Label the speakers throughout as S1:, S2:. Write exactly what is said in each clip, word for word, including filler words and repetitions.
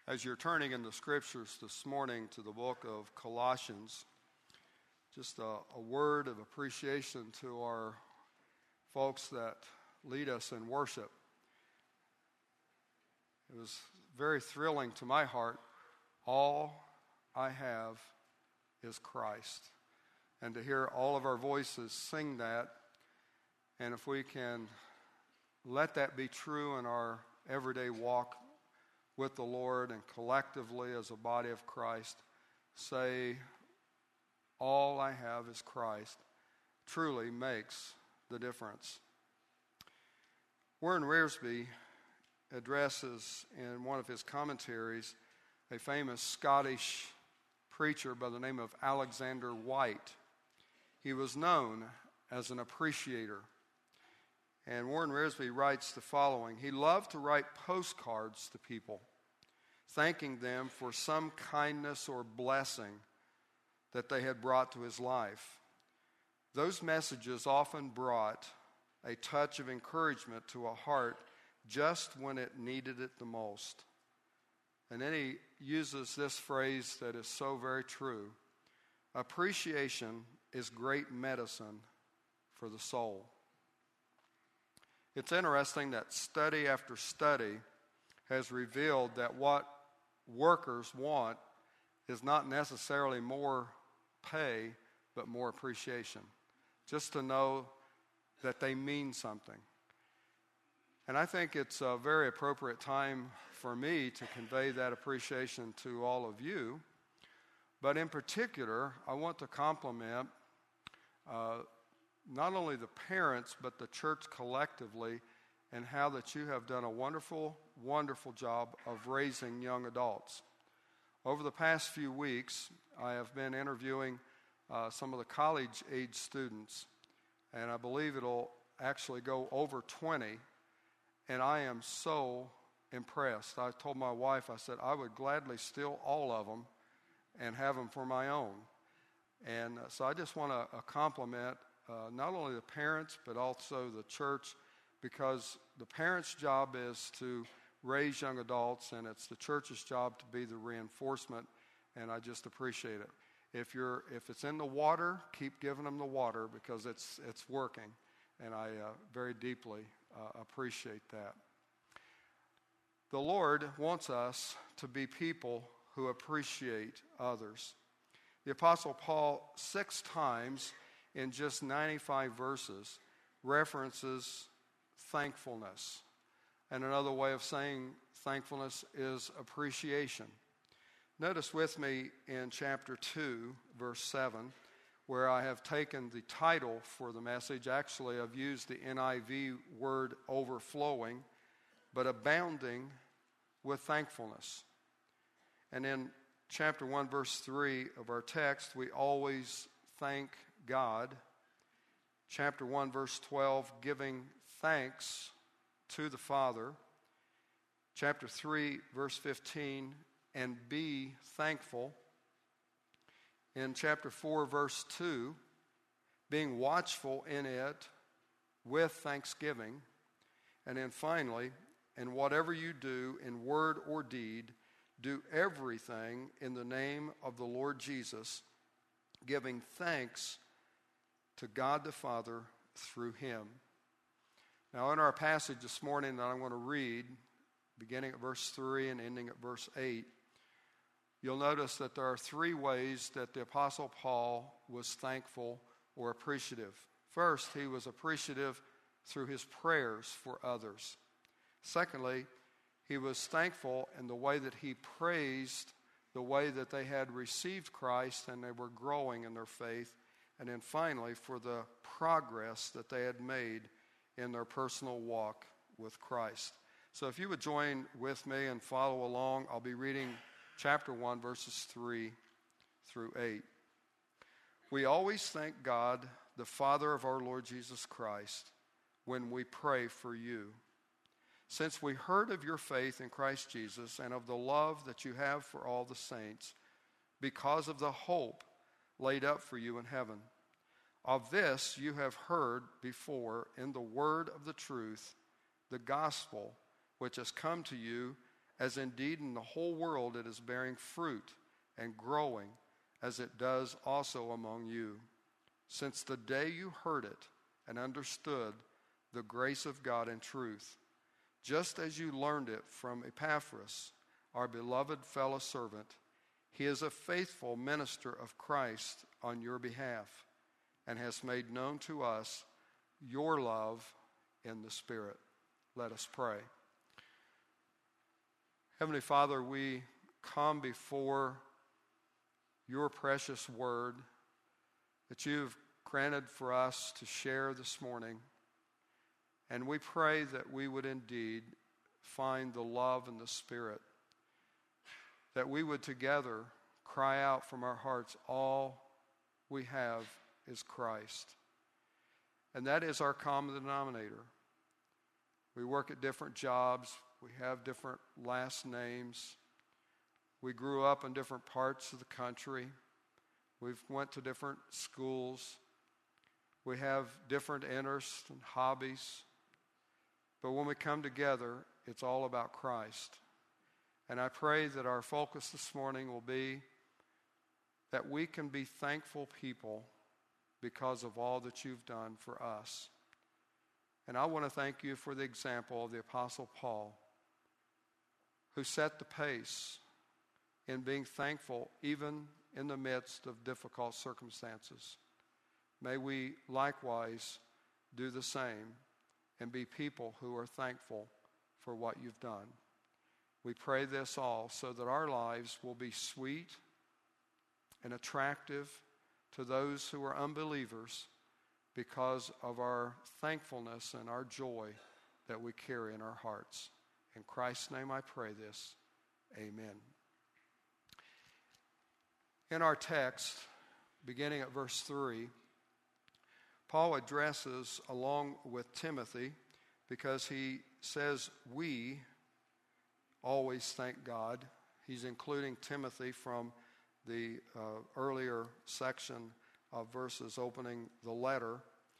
S1: As you're turning in the scriptures this morning to the book of Colossians, just a, a word of appreciation to our folks that lead us in worship. It was very thrilling to my heart. All I have is Christ. And to hear all of our voices sing that, and if we can let that be true in our everyday walk with the Lord and collectively as a body of Christ, say, all I have is Christ, truly makes the difference. Warren Wiersbe addresses in one of his commentaries a famous Scottish preacher by the name of Alexander White. He was known as an appreciator. And Warren Wiersbe writes the following: he loved to write postcards to people, thanking them for some kindness or blessing that they had brought to his life. Those messages often brought a touch of encouragement to a heart just when it needed it the most. And then he uses this phrase that is so very true: appreciation is great medicine for the soul. It's interesting that study after study has revealed that what workers want is not necessarily more pay, but more appreciation. Just to know that they mean something. And I think it's a very appropriate time for me to convey that appreciation to all of you. But in particular, I want to compliment uh, not only the parents, but the church collectively, and how that you have done a wonderful, wonderful job of raising young adults. Over the past few weeks, I have been interviewing uh, some of the college-age students, and I believe it'll actually go over twenty, and I am so impressed. I told my wife, I said, I would gladly steal all of them and have them for my own. And uh, so I just want to uh, compliment Uh, not only the parents, but also the church, because the parents' job is to raise young adults, and it's the church's job to be the reinforcement, and I just appreciate it. If you're, if it's in the water, keep giving them the water, because it's it's working, and I uh, very deeply uh, appreciate that. The Lord wants us to be people who appreciate others. The Apostle Paul, six times in just ninety-five verses, references thankfulness. And another way of saying thankfulness is appreciation. Notice with me in chapter two, verse seven, where I have taken the title for the message. Actually, I've used the N I V word overflowing, but abounding with thankfulness. And in chapter one, verse three of our text, we always thank God. Chapter one, verse twelve, giving thanks to the Father. Chapter three, verse fifteen, and be thankful. In chapter four, verse two, being watchful in it with thanksgiving. And then finally, and whatever you do in word or deed, do everything in the name of the Lord Jesus, giving thanks to God the Father through him. Now in our passage this morning that I'm going to read, beginning at verse three and ending at verse eight, you'll notice that there are three ways that the Apostle Paul was thankful or appreciative. First, he was appreciative through his prayers for others. Secondly, he was thankful in the way that he praised the way that they had received Christ and they were growing in their faith. And then finally, for the progress that they had made in their personal walk with Christ. So if you would join with me and follow along, I'll be reading chapter one, verses three through eight. We always thank God, the Father of our Lord Jesus Christ, when we pray for you. Since we heard of your faith in Christ Jesus and of the love that you have for all the saints, because of the hope laid up for you in heaven. Of this you have heard before in the word of the truth, the gospel, which has come to you as indeed in the whole world it is bearing fruit and growing, as it does also among you, since the day you heard it and understood the grace of God in truth, just as you learned it from Epaphras, our beloved fellow servant. He is a faithful minister of Christ on your behalf, and has made known to us your love in the Spirit. Let us pray. Heavenly Father, we come before your precious word that you've granted for us to share this morning. And we pray that we would indeed find the love in the Spirit, that we would together cry out from our hearts, all we have is Christ. And that is our common denominator. We work at different jobs. We have different last names. We grew up in different parts of the country. We've went to different schools. We have different interests and hobbies. But when we come together, it's all about Christ. And I pray that our focus this morning will be that we can be thankful people because of all that you've done for us. And I want to thank you for the example of the Apostle Paul, who set the pace in being thankful even in the midst of difficult circumstances. May we likewise do the same and be people who are thankful for what you've done. We pray this all so that our lives will be sweet and attractive to those who are unbelievers because of our thankfulness and our joy that we carry in our hearts. In Christ's name I pray this. Amen. In our text, beginning at verse three, Paul addresses along with Timothy, because he says we always thank God. He's including Timothy from the uh, earlier section of verses opening the letter.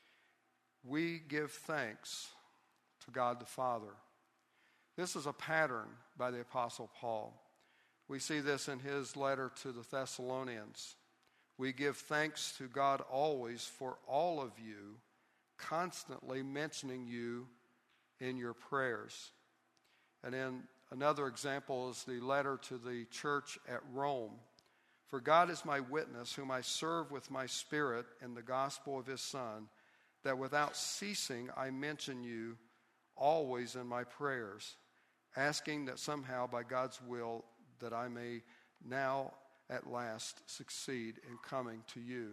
S1: We give thanks to God the Father. This is a pattern by the Apostle Paul. We see this in his letter to the Thessalonians. We give thanks to God always for all of you, constantly mentioning you in your prayers. And then another example is the letter to the church at Rome. For God is my witness, whom I serve with my spirit in the gospel of his Son, that without ceasing I mention you always in my prayers, asking that somehow by God's will that I may now at last succeed in coming to you.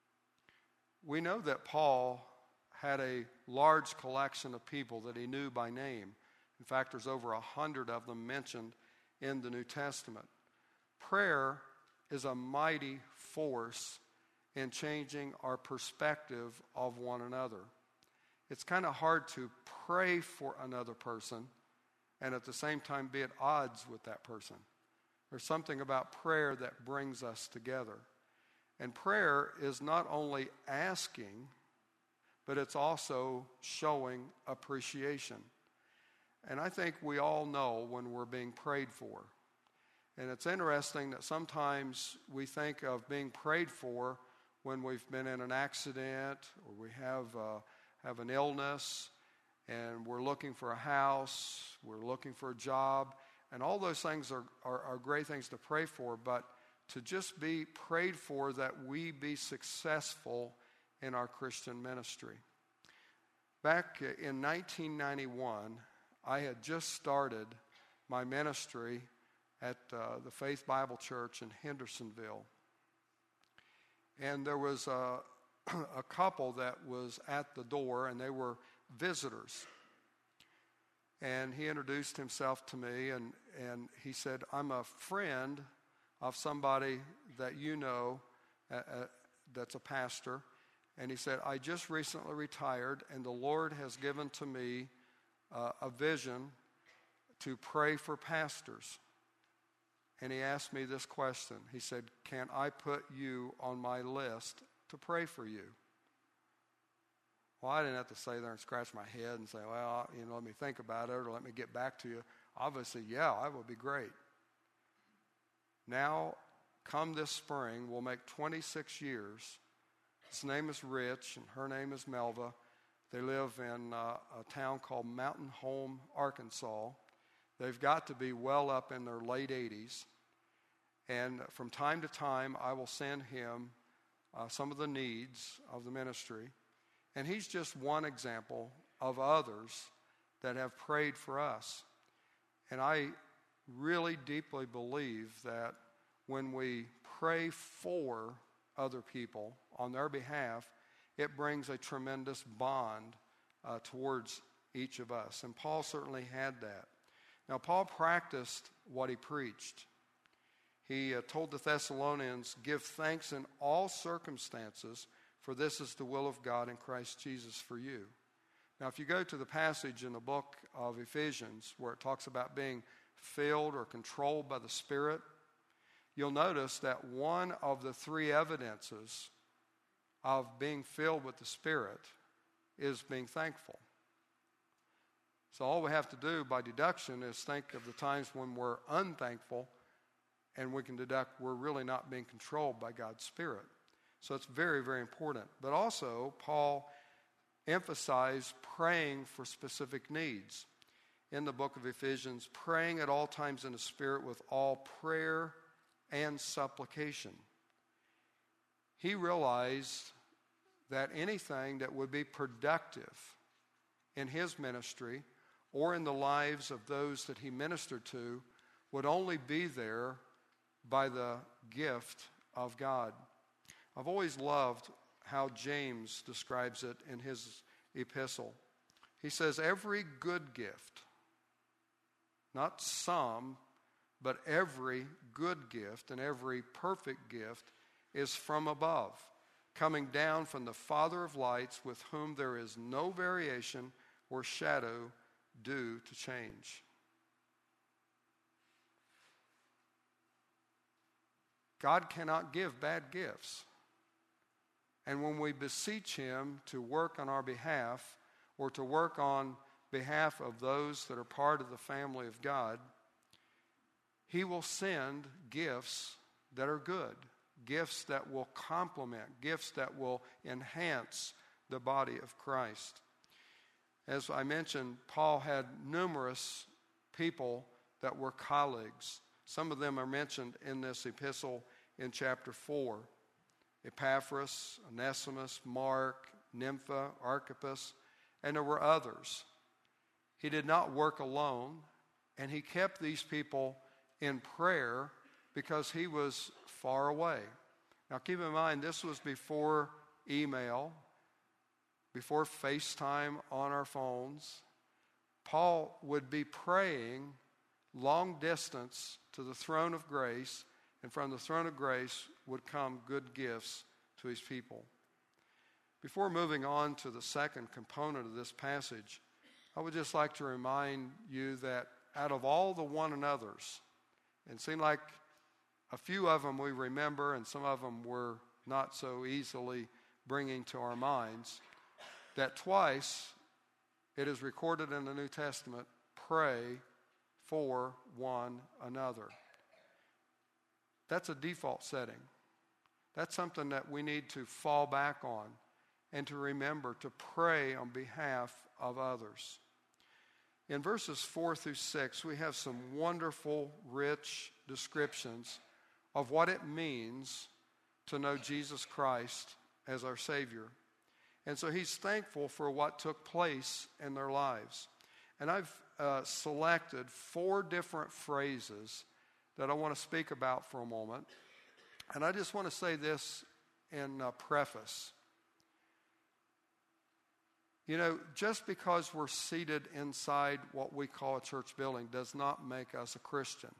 S1: We know that Paul had a large collection of people that he knew by name. In fact, there's over a hundred of them mentioned in the New Testament. Prayer is a mighty force in changing our perspective of one another. It's kind of hard to pray for another person and at the same time be at odds with that person. There's something about prayer that brings us together. And prayer is not only asking, but it's also showing appreciation. And I think we all know when we're being prayed for. And it's interesting that sometimes we think of being prayed for when we've been in an accident or we have uh, have an illness and we're looking for a house, we're looking for a job, and all those things are, are, are great things to pray for, but to just be prayed for that we be successful in our Christian ministry. Back in nineteen ninety-one, I had just started my ministry at uh, the Faith Bible Church in Hendersonville. And there was a, a couple that was at the door, and they were visitors. And he introduced himself to me, and, and he said, I'm a friend of somebody that you know uh, uh, that's a pastor. And he said, I just recently retired, and the Lord has given to me uh, a vision to pray for pastors. And he asked me this question. He said, can I put you on my list to pray for you? Well, I didn't have to stay there and scratch my head and say, well, you know, let me think about it or let me get back to you. obviously, yeah, that would be great. Now, come this spring, we'll make twenty-six years. His name is Rich, and her name is Melva. They live in uh, a town called Mountain Home, Arkansas. They've got to be well up in their late eighties. And from time to time, I will send him uh, some of the needs of the ministry. And he's just one example of others that have prayed for us. And I really deeply believe that when we pray for other people on their behalf, it brings a tremendous bond uh, towards each of us. And Paul certainly had that. Now, Paul practiced what he preached. He uh, told the Thessalonians, give thanks in all circumstances, for this is the will of God in Christ Jesus for you. Now, if you go to the passage in the book of Ephesians where it talks about being filled or controlled by the Spirit, you'll notice that one of the three evidences of being filled with the Spirit is being thankful. So all we have to do by deduction is think of the times when we're unthankful, and we can deduct we're really not being controlled by God's Spirit. So it's very, very important. But also, Paul emphasized praying for specific needs. In the book of Ephesians, praying at all times in the Spirit with all prayer and supplication. He realized that anything that would be productive in his ministry or in the lives of those that he ministered to would only be there by the gift of God. I've always loved how James describes it in his epistle. He says, every good gift, not some, but every good gift and every perfect gift is from above, coming down from the Father of lights, with whom there is no variation or shadow due to change. God cannot give bad gifts. And when we beseech him to work on our behalf, or to work on behalf of those that are part of the family of God, he will send gifts that are good, gifts that will complement, gifts that will enhance the body of Christ. As I mentioned, Paul had numerous people that were colleagues. Some of them are mentioned in this epistle in chapter four. Epaphras, Onesimus, Mark, Nympha, Archippus, and there were others. He did not work alone, and he kept these people in prayer because he was far away. Now keep in mind, this was before email, before FaceTime on our phones. Paul would be praying long distance to the throne of grace, and from the throne of grace would come good gifts to his people. Before moving on to the second component of this passage, I would just like to remind you that out of all the one another's, and it seemed like a few of them we remember and some of them we're not so easily bringing to our minds, that twice it is recorded in the New Testament, pray for one another. That's a default setting. That's something that we need to fall back on and to remember to pray on behalf of others. In verses four through six, we have some wonderful, rich descriptions of what it means to know Jesus Christ as our Savior. And so he's thankful for what took place in their lives. And I've uh, selected four different phrases that I want to speak about for a moment. And I just want to say this in uh, preface. You know, just because we're seated inside what we call a church building does not make us a Christian.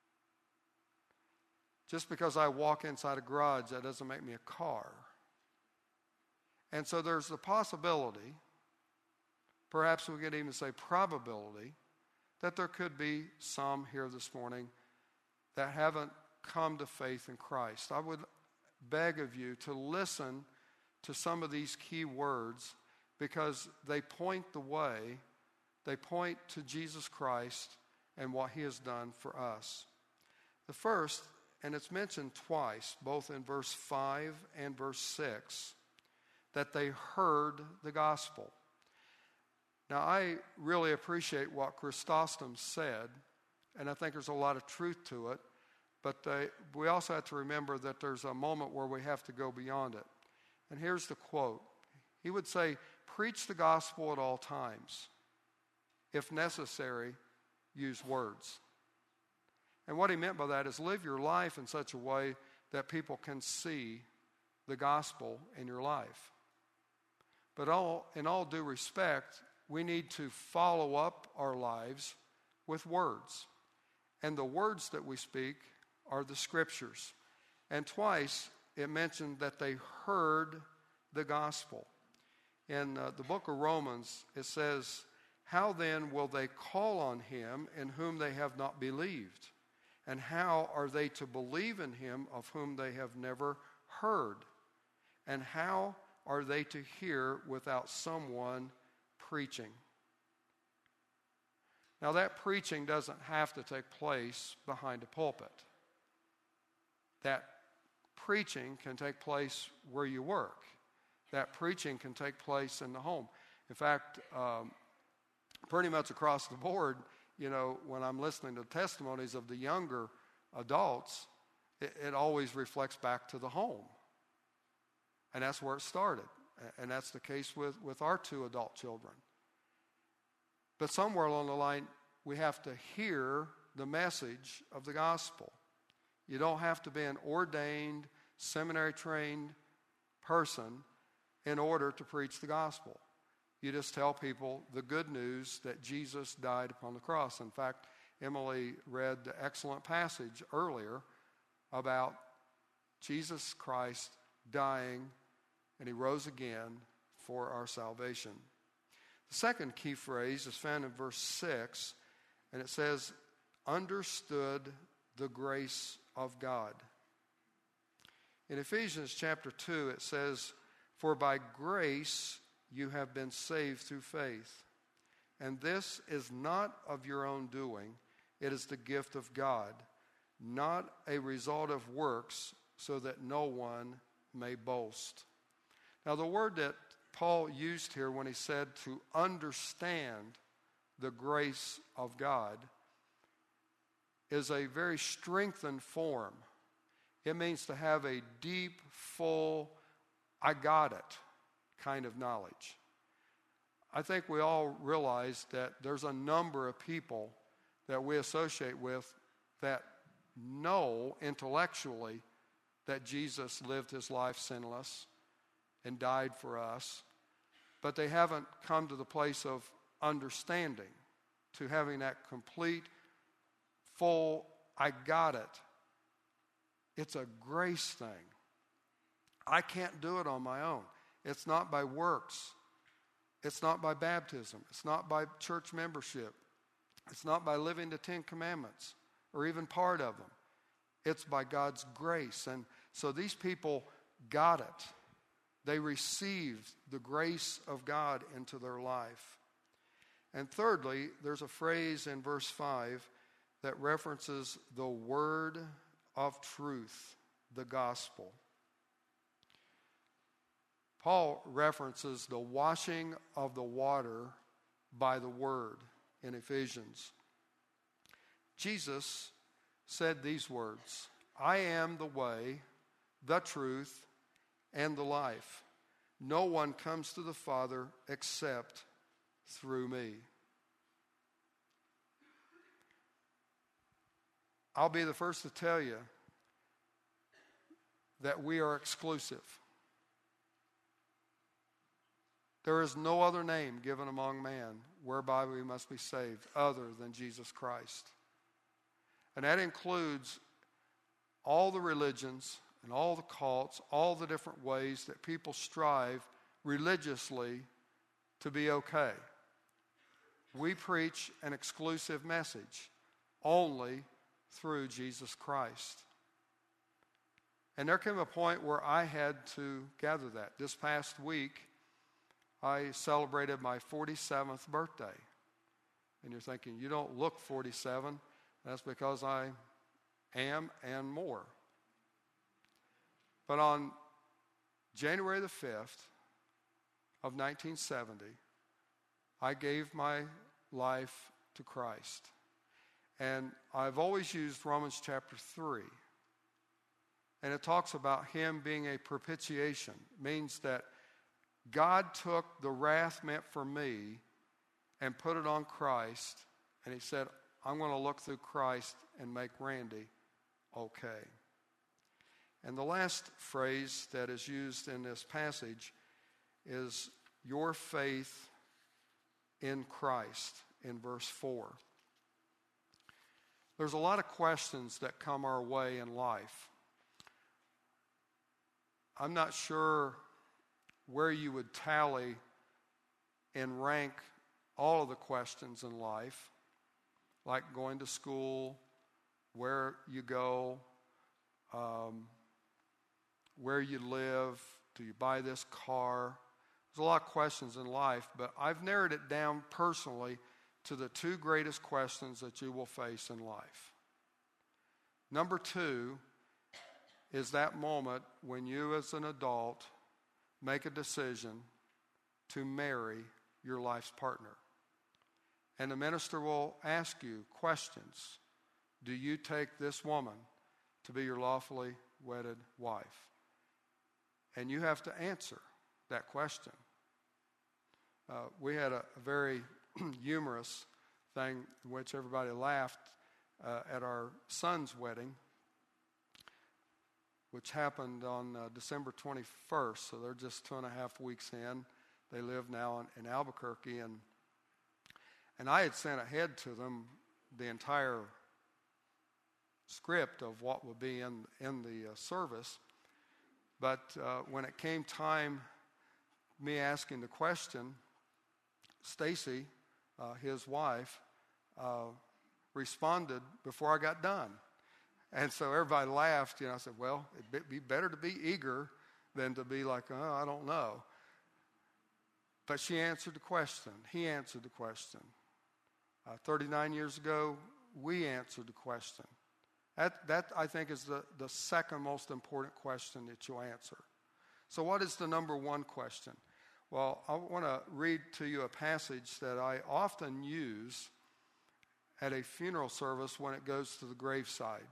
S1: Just because I walk inside a garage, that doesn't make me a car. And so there's the possibility, perhaps we could even say probability, that there could be some here this morning that haven't come to faith in Christ. I would beg of you to listen to some of these key words because they point the way, they point to Jesus Christ, and what he has done for us. The first, and it's mentioned twice, both in verse five and verse six, that they heard the gospel. Now, I really appreciate what Chrysostom said, and I think there's a lot of truth to it, but they, we also have to remember that there's a moment where we have to go beyond it. And here's the quote. He would say, "Preach the gospel at all times. If necessary, use words." And what he meant by that is live your life in such a way that people can see the gospel in your life. But all, in all due respect, we need to follow up our lives with words. And the words that we speak are the scriptures. And twice it mentioned that they heard the gospel. In uh, the book of Romans, it says, "How then will they call on him in whom they have not believed? And how are they to believe in him of whom they have never heard? And how are they to hear without someone preaching?" Now, that preaching doesn't have to take place behind a pulpit. That preaching can take place where you work. That preaching can take place in the home. In fact, um, pretty much across the board, you know, when I'm listening to testimonies of the younger adults, it, it always reflects back to the home. And that's where it started. And that's the case with, with our two adult children. But somewhere along the line, we have to hear the message of the gospel. You don't have to be an ordained, seminary-trained person in order to preach the gospel. You just tell people the good news that Jesus died upon the cross. In fact, Emily read the excellent passage earlier about Jesus Christ dying and he rose again for our salvation. The second key phrase is found in verse six, and it says, "understood the grace of God." In Ephesians chapter two, it says, "For by grace you have been saved through faith. And this is not of your own doing. It is the gift of God, not a result of works, so that no one may boast." Now, the word that Paul used here when he said to understand the grace of God is a very strengthened form. It means to have a deep, full, I got it kind of knowledge. I think we all realize that there's a number of people that we associate with that know intellectually that Jesus lived his life sinless and died for us, but they haven't come to the place of understanding, to having that complete, full, I got it. It's a grace thing. I can't do it on my own. It's not by works. It's not by baptism. It's not by church membership. It's not by living the Ten Commandments or even part of them. It's by God's grace. And so these people got it. They received the grace of God into their life. And thirdly, there's a phrase in verse five that references the word of truth, the gospel. Paul references the washing of the water by the word in Ephesians. Jesus said these words, "I am the way, the truth, and the life. No one comes to the Father except through me." I'll be the first to tell you that we are exclusive. There is no other name given among man whereby we must be saved other than Jesus Christ. And that includes all the religions and all the cults, all the different ways that people strive religiously to be okay. We preach an exclusive message only through Jesus Christ. And there came a point where I had to gather that. This past week, I celebrated my forty-seventh birthday. And you're thinking, you don't look forty-seven. That's because I am and more. But on January the fifth of nineteen seventy, I gave my life to Christ. And I've always used Romans chapter three. And it talks about him being a propitiation. It means that God took the wrath meant for me and put it on Christ. And he said, I'm going to look through Christ and make Randy okay. And the last phrase that is used in this passage is your faith in Christ in verse four. There's a lot of questions that come our way in life. I'm not sure where you would tally and rank all of the questions in life, like going to school, where you go, um, where you live, do you buy this car? There's a lot of questions in life, but I've narrowed it down personally to the two greatest questions that you will face in life. Number two is that moment when you as an adult make a decision to marry your life's partner. And the minister will ask you questions. Do you take this woman to be your lawfully wedded wife? And you have to answer that question. Uh, we had a, a very humorous thing in which everybody laughed uh, at our son's wedding, which happened on uh, December twenty-first, so they're just two and a half weeks in. They live now in, in Albuquerque, and and I had sent ahead to them the entire script of what would be in, in the uh, service. But uh, when it came time, me asking the question, Stacy, uh, his wife, uh, responded before I got done. And so everybody laughed. You know, I said, well, it'd be better to be eager than to be like, oh, I don't know. But she answered the question. He answered the question. Uh, thirty-nine years ago, we answered the question. That, that I think, is the, the second most important question that you'll answer. So what is the number one question? Well, I want to read to you a passage that I often use at a funeral service when it goes to the graveside.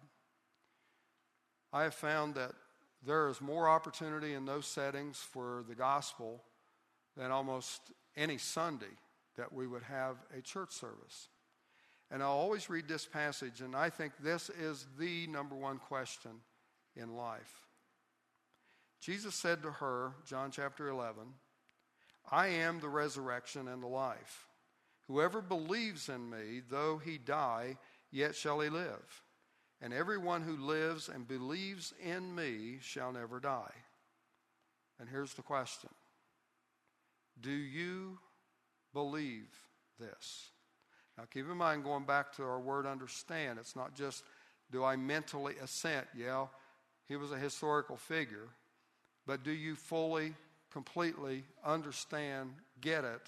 S1: I have found that there is more opportunity in those settings for the gospel than almost any Sunday that we would have a church service. And I'll always read this passage, and I think this is the number one question in life. Jesus said to her, John chapter eleven, I am the resurrection and the life. Whoever believes in me, though he die, yet shall he live. And everyone who lives and believes in me shall never die. And here's the question. Do you believe this? Now keep in mind, going back to our word understand, it's not just do I mentally assent, yeah, he was a historical figure, but do you fully, completely understand, get it,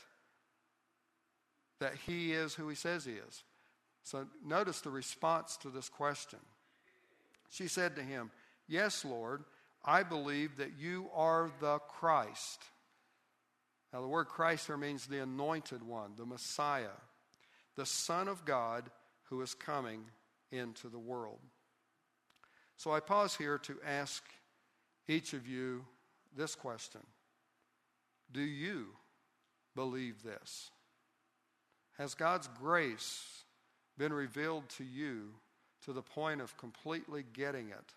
S1: that he is who he says he is? So notice the response to this question. She said to him, yes, Lord, I believe that you are the Christ. Now the word Christ here means the anointed one, the Messiah, the Son of God who is coming into the world. So I pause here to ask each of you this question. Do you believe this? Has God's grace been revealed to you to the point of completely getting it?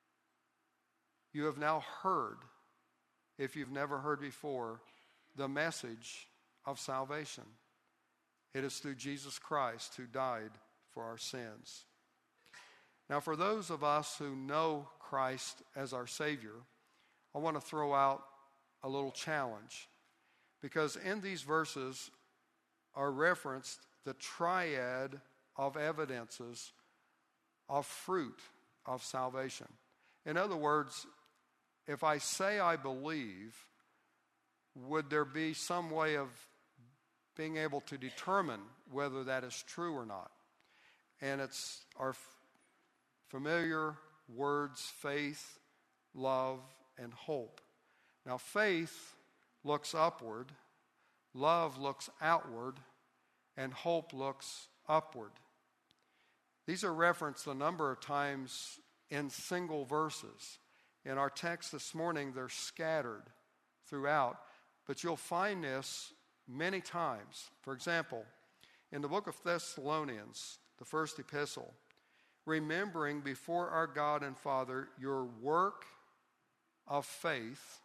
S1: You have now heard, if you've never heard before, the message of salvation. It is through Jesus Christ who died for our sins. Now, for those of us who know Christ as our Savior, I want to throw out a little challenge, because in these verses are referenced the triad of evidences of fruit of salvation. In other words, if I say I believe, would there be some way of being able to determine whether that is true or not. And it's our f- familiar words, faith, love, and hope. Now, faith looks upward, love looks outward, and hope looks upward. These are referenced a number of times in single verses. In our text this morning, they're scattered throughout, but you'll find this many times. For example, in the book of Thessalonians, the first epistle, remembering before our God and Father your work of faith,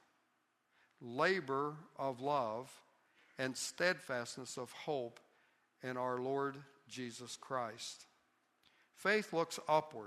S1: labor of love, and steadfastness of hope in our Lord Jesus Christ. Faith looks upward.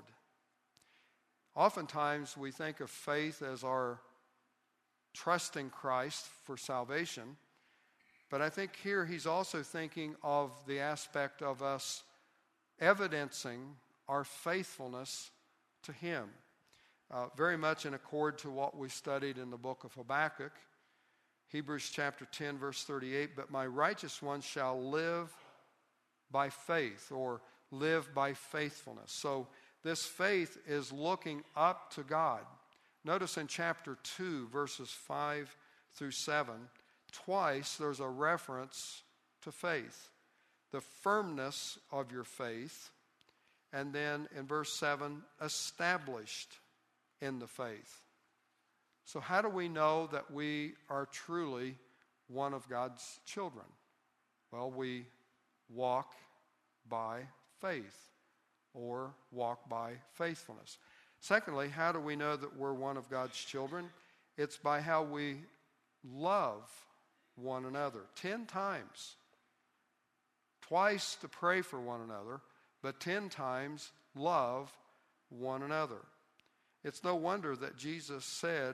S1: Oftentimes we think of faith as our trusting Christ for salvation, but I think here he's also thinking of the aspect of us evidencing our faithfulness to him. Uh, very much in accord to what we studied in the book of Habakkuk, Hebrews chapter ten, verse thirty-eight, but my righteous one shall live by faith, or live by faithfulness. So this faith is looking up to God. Notice in chapter two, verses five through seven, twice there's a reference to faith. The firmness of your faith, and then in verse seven, established in the faith. So how do we know that we are truly one of God's children? Well, we walk by faith, or walk by faithfulness. Secondly, how do we know that we're one of God's children? It's by how we love one another. Ten times. Twice to pray for one another, but ten times love one another. It's no wonder that Jesus said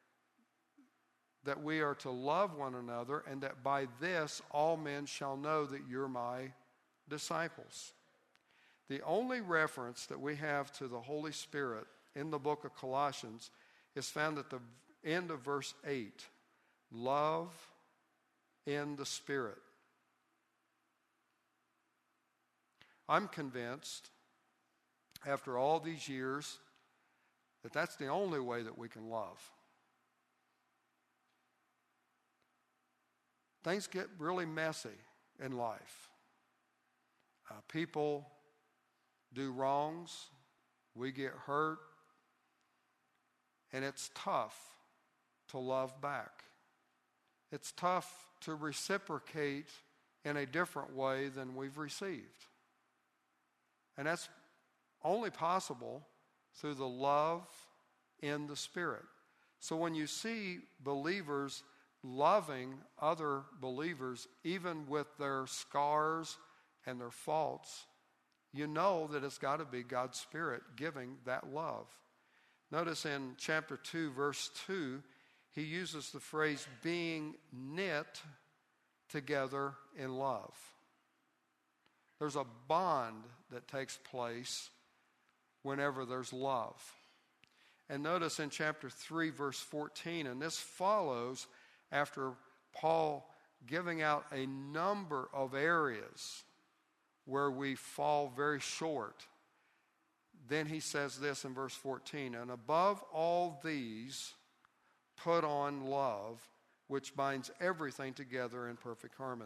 S1: that we are to love one another, and that by this all men shall know that you're my disciples. The only reference that we have to the Holy Spirit in the book of Colossians is found at the end of verse eight. Love in the Spirit. I'm convinced, after all these years, that that's the only way that we can love. Things get really messy in life. Uh, people do wrongs, we get hurt, and it's tough to love back. It's tough to reciprocate in a different way than we've received. And that's only possible through the love in the Spirit. So when you see believers loving other believers, even with their scars and their faults, you know that it's got to be God's Spirit giving that love. Notice in chapter two, verse two, he uses the phrase being knit together in love. There's a bond that takes place whenever there's love. And notice in chapter three, verse fourteen, and this follows after Paul giving out a number of areas where we fall very short. Then he says this in verse fourteen, and above all these, put on love, which binds everything together in perfect harmony.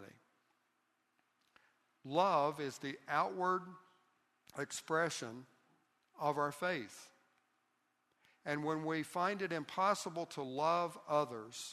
S1: Love is the outward expression of our faith. And when we find it impossible to love others,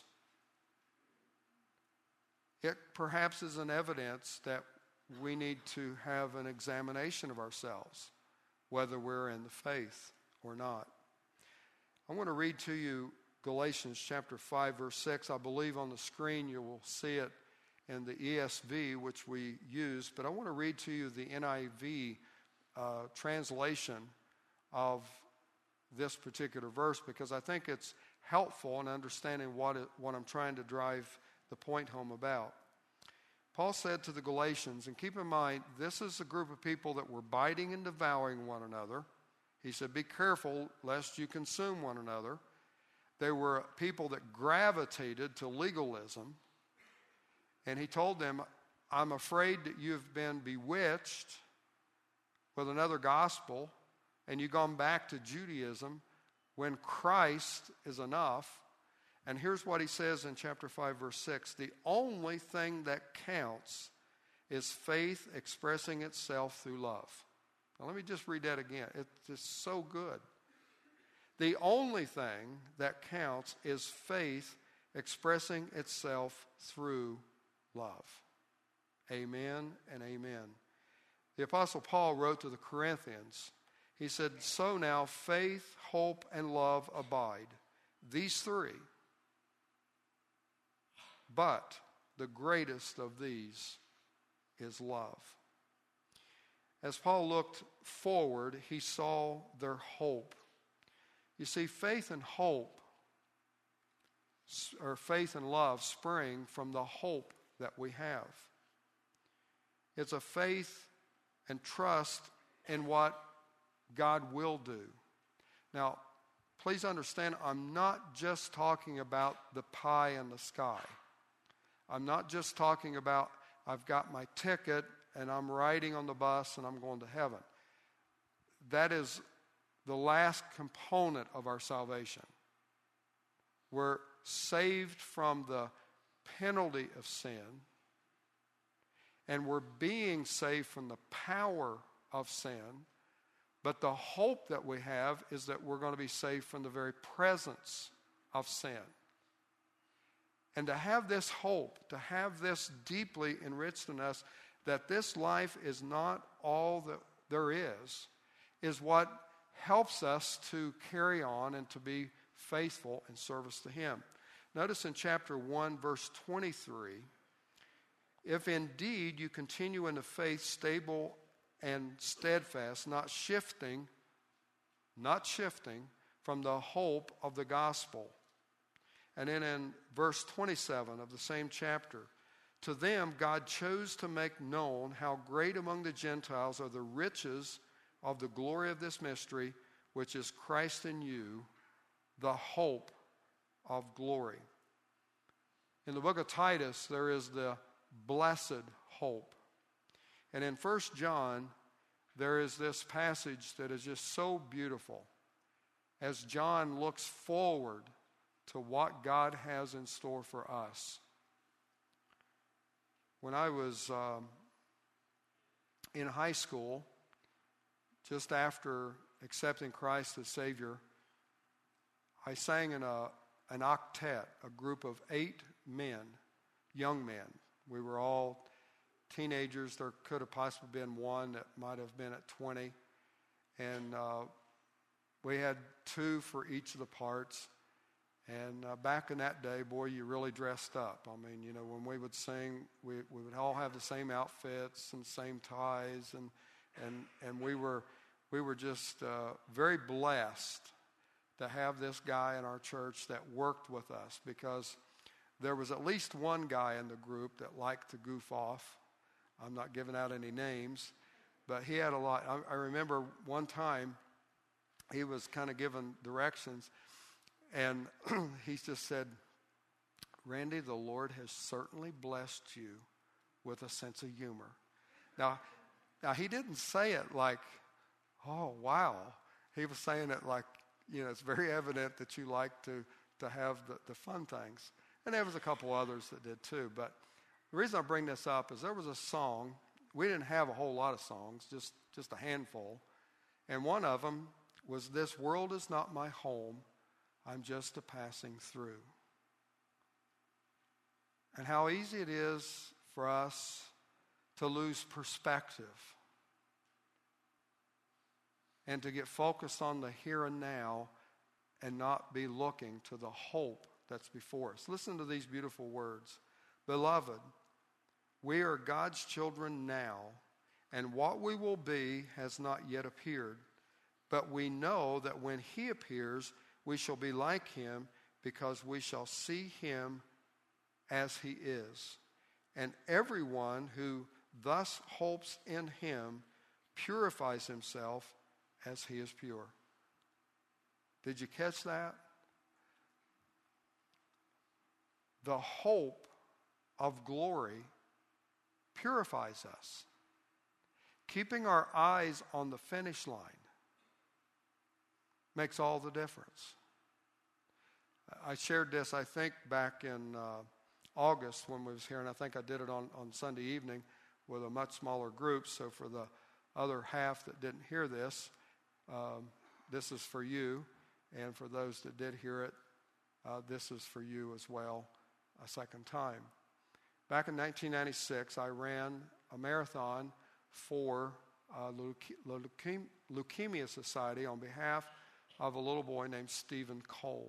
S1: it perhaps is an evidence that we need to have an examination of ourselves, whether we're in the faith or not. I want to read to you Galatians chapter five, verse six. I believe on the screen you will see it in the E S V, which we use, but I want to read to you the N I V uh, translation of this particular verse, because I think it's helpful in understanding what, it, what I'm trying to drive the point home about. Paul said to the Galatians, and keep in mind, this is a group of people that were biting and devouring one another. He said, be careful lest you consume one another. They were people that gravitated to legalism. And he told them, I'm afraid that you've been bewitched with another gospel and you've gone back to Judaism when Christ is enough. And here's what he says in chapter five, verse six. The only thing that counts is faith expressing itself through love. Now let me just read that again. It's just so good. The only thing that counts is faith expressing itself through love. Amen and amen. The Apostle Paul wrote to the Corinthians. He said, so now faith, hope, and love abide. These three. But the greatest of these is love. As Paul looked forward, he saw their hope. You see, faith and hope, or faith and love, spring from the hope that we have. It's a faith and trust in what God will do. Now, please understand, I'm not just talking about the pie in the sky. I'm not just talking about I've got my ticket and I'm riding on the bus and I'm going to heaven. That is the last component of our salvation. We're saved from the penalty of sin, and we're being saved from the power of sin. But the hope that we have is that we're going to be saved from the very presence of sin. And to have this hope, to have this deeply enriched in us, that this life is not all that there is, is what helps us to carry on and to be faithful in service to Him. Notice in chapter one, verse twenty-three, if indeed you continue in the faith, stable and steadfast, not shifting, not shifting from the hope of the gospel. And then in verse twenty-seven of the same chapter, to them God chose to make known how great among the Gentiles are the riches of the glory of this mystery, which is Christ in you, the hope of glory. In the book of Titus, there is the blessed hope. And in First John, there is this passage that is just so beautiful. As John looks forward to what God has in store for us. When I was um, in high school, just after accepting Christ as Savior, I sang in a, an octet, a group of eight men, young men. We were all teenagers. There could have possibly been one that might have been at twenty. And uh, we had two for each of the parts. And uh, back in that day, boy, you really dressed up. I mean, you know, when we would sing, we, we would all have the same outfits and same ties. And and and we were we were just uh, very blessed to have this guy in our church that worked with us, because there was at least one guy in the group that liked to goof off. I'm not giving out any names, but he had a lot. I, I remember one time he was kind of given directions, and he just said, Randy, the Lord has certainly blessed you with a sense of humor. Now, now he didn't say it like, oh, wow. He was saying it like, you know, it's very evident that you like to, to have the, the fun things. And there was a couple others that did too. But the reason I bring this up is there was a song. We didn't have a whole lot of songs, just, just a handful. And one of them was, this world is not my home, I'm just a passing through. And how easy it is for us to lose perspective and to get focused on the here and now and not be looking to the hope that's before us. Listen to these beautiful words. Beloved, we are God's children now, and what we will be has not yet appeared. But we know that when He appears, we shall be like Him, because we shall see Him as He is. And everyone who thus hopes in Him purifies himself as He is pure. Did you catch that? The hope of glory purifies us. Keeping our eyes on the finish line makes all the difference. I shared this, I think, back in uh, August when we was here, and I think I did it on, on Sunday evening with a much smaller group. So for the other half that didn't hear this, um, this is for you. And for those that did hear it, uh, this is for you as well a second time. Back in nineteen ninety-six, I ran a marathon for uh, Leuke- Leukemia Society on behalf of a little boy named Stephen Cole.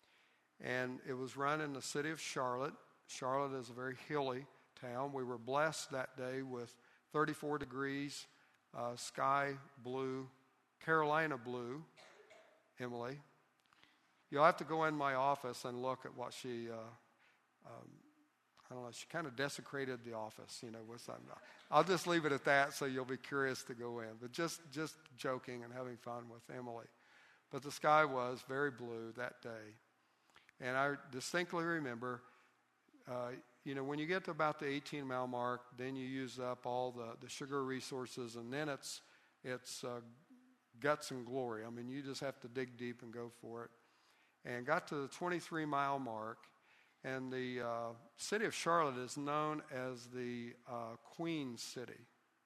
S1: And it was run in the city of Charlotte. Charlotte is a very hilly town. We were blessed that day with thirty-four degrees, uh, sky blue, Carolina blue, Emily. You'll have to go in my office and look at what she, uh, um, I don't know, she kind of desecrated the office, you know, with something. I'll just leave it at that so you'll be curious to go in. But just, just joking and having fun with Emily. But the sky was very blue that day. And I distinctly remember, uh, you know, when you get to about the eighteen-mile mark, then you use up all the, the sugar resources, and then it's, it's uh, guts and glory. I mean, you just have to dig deep and go for it. And got to the twenty-three-mile mark, and the uh, city of Charlotte is known as the uh, Queen City.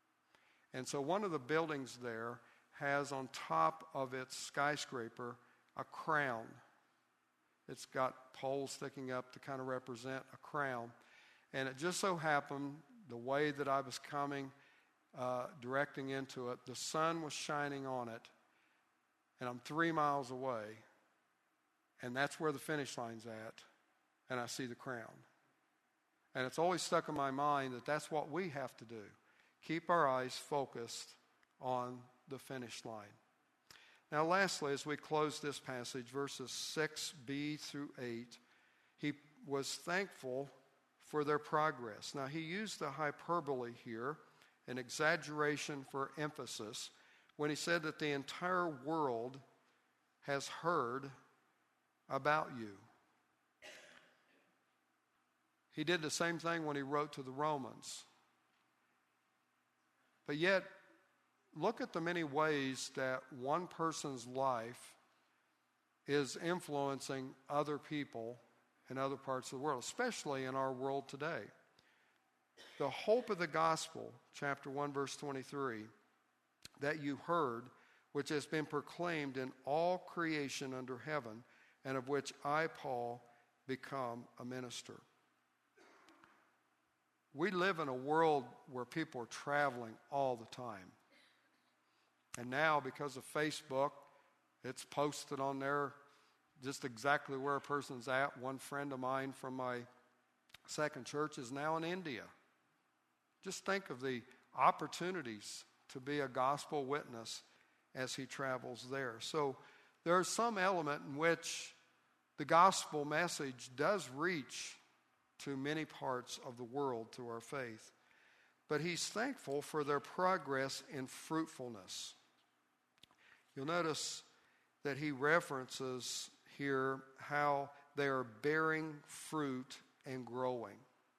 S1: And so one of the buildings there has on top of its skyscraper a crown. It's got poles sticking up to kind of represent a crown. And it just so happened, the way that I was coming, uh, directing into it, the sun was shining on it, and I'm three miles away, and that's where the finish line's at, and I see the crown. And it's always stuck in my mind that that's what we have to do. Keep our eyes focused on the finish line. Now, lastly, as we close this passage, verses six b through eight, he was thankful for their progress. Now, he used the hyperbole here, an exaggeration for emphasis, when he said that the entire world has heard about you. He did the same thing when he wrote to the Romans. But yet, look at the many ways that one person's life is influencing other people in other parts of the world, especially in our world today. The hope of the gospel, chapter one, verse twenty-three, that you heard, which has been proclaimed in all creation under heaven, and of which I, Paul, become a minister. We live in a world where people are traveling all the time. And now, because of Facebook, it's posted on there just exactly where a person's at. One friend of mine from my second church is now in India. Just think of the opportunities to be a gospel witness as he travels there. So there's some element in which the gospel message does reach to many parts of the world through our faith. But he's thankful for their progress in fruitfulness. You'll notice that he references here how they are bearing fruit and growing.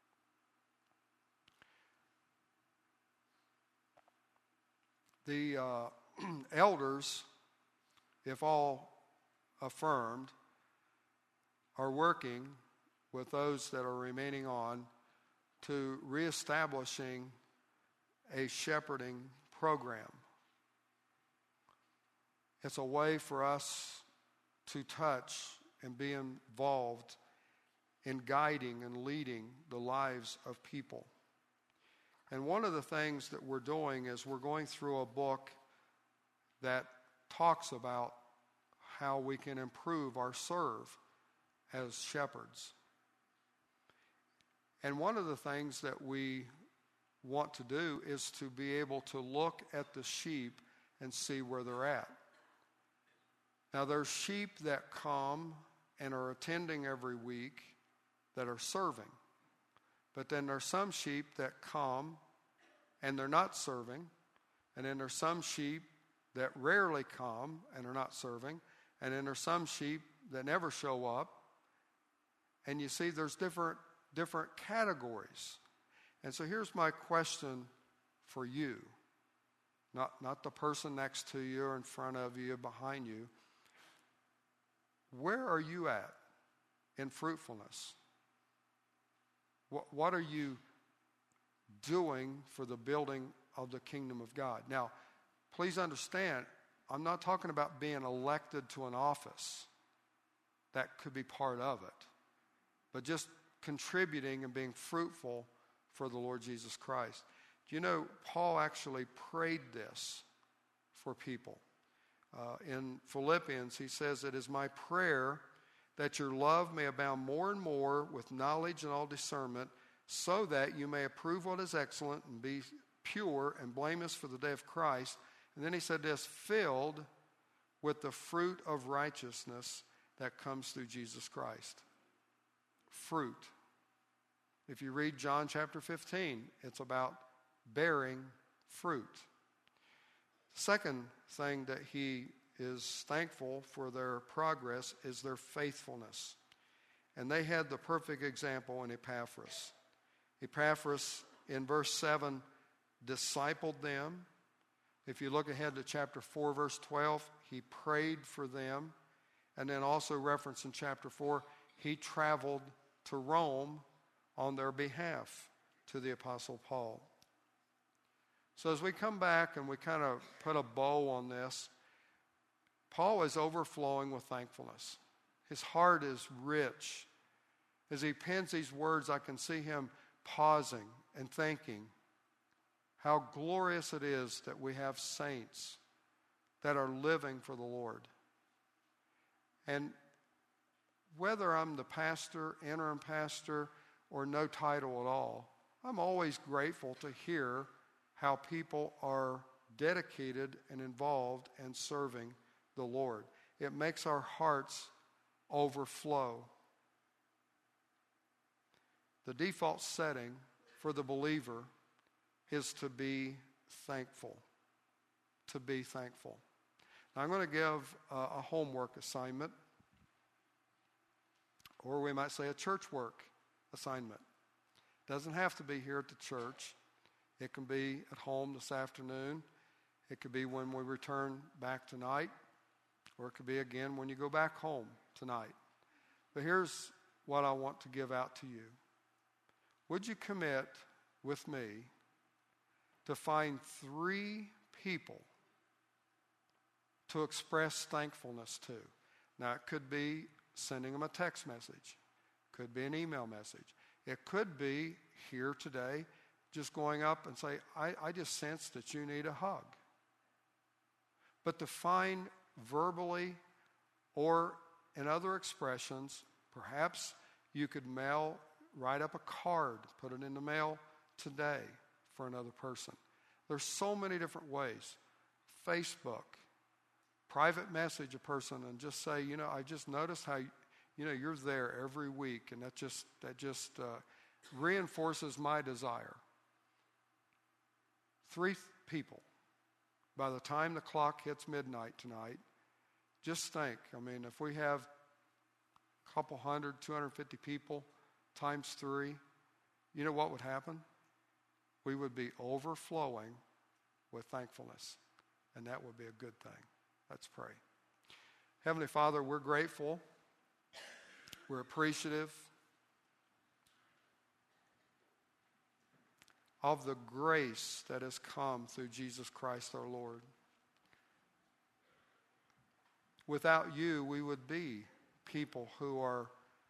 S1: The uh, elders, if all affirmed, are working with those that are remaining on to reestablishing a shepherding program. It's a way for us to touch and be involved in guiding and leading the lives of people. And one of the things that we're doing is we're going through a book that talks about how we can improve our serve as shepherds. And one of the things that we want to do is to be able to look at the sheep and see where they're at. Now, there's sheep that come and are attending every week that are serving. But then there's some sheep that come and they're not serving. And then there's some sheep that rarely come and are not serving. And then there's some sheep that never show up. And you see there's different, different categories. And so here's my question for you, not, not the person next to you or in front of you, behind you. Where are you at in fruitfulness? What, what are you doing for the building of the kingdom of God? Now, please understand, I'm not talking about being elected to an office. That could be part of it. But just contributing and being fruitful for the Lord Jesus Christ. Do you know, Paul actually prayed this for people. Uh, in Philippians, he says, "It is my prayer that your love may abound more and more with knowledge and all discernment, so that you may approve what is excellent and be pure and blameless for the day of Christ." And then he said this, "filled with the fruit of righteousness that comes through Jesus Christ." Fruit. If you read John chapter fifteen, it's about bearing fruit. Second thing that he is thankful for their progress is their faithfulness. And they had the perfect example in Epaphras. Epaphras, in verse seven, discipled them. If you look ahead to chapter four, verse twelve, he prayed for them. And then also referenced in chapter four, he traveled to Rome on their behalf to the Apostle Paul. So as we come back and we kind of put a bow on this, Paul is overflowing with thankfulness. His heart is rich. As he pens these words, I can see him pausing and thinking how glorious it is that we have saints that are living for the Lord. And whether I'm the pastor, interim pastor, or no title at all, I'm always grateful to hear how people are dedicated and involved and serving the Lord. It makes our hearts overflow. The default setting for the believer is to be thankful. To be thankful. Now I'm going to give a, a homework assignment, or we might say a church work assignment. Doesn't have to be here at the church. It can be at home this afternoon. It could be when we return back tonight, or it could be again when you go back home tonight. But here's what I want to give out to you. Would you commit with me to find three people to express thankfulness to? Now, it could be sending them a text message. Could be an email message. It could be here today, just going up and say, I, I just sense that you need a hug. But to find verbally or in other expressions, perhaps you could mail, write up a card, put it in the mail today for another person. There's so many different ways. Facebook, private message a person and just say, you know, I just noticed how, you know, you're there every week, and that just that just uh, reinforces my desire. Three th- people. By the time the clock hits midnight tonight, just think, I mean, if we have a couple hundred, two hundred fifty people times three, you know what would happen? We would be overflowing with thankfulness, and that would be a good thing. Let's pray. Heavenly Father, we're grateful. We're appreciative of the grace that has come through Jesus Christ our Lord. Without you, we would be people who are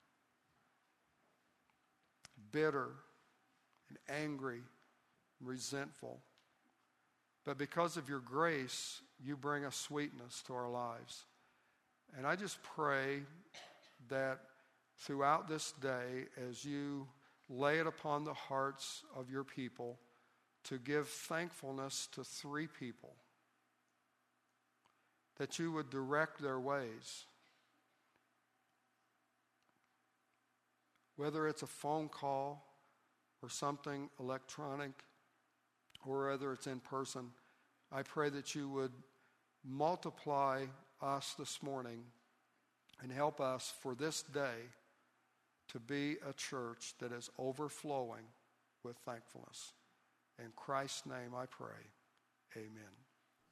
S1: bitter and angry, resentful. But because of your grace, you bring a sweetness to our lives. And I just pray that throughout this day, as you lay it upon the hearts of your people to give thankfulness to three people, that you would direct their ways. Whether it's a phone call or something electronic, or whether it's in person, I pray that you would multiply us this morning and help us for this day to be a church that is overflowing with thankfulness. In Christ's name I pray, amen.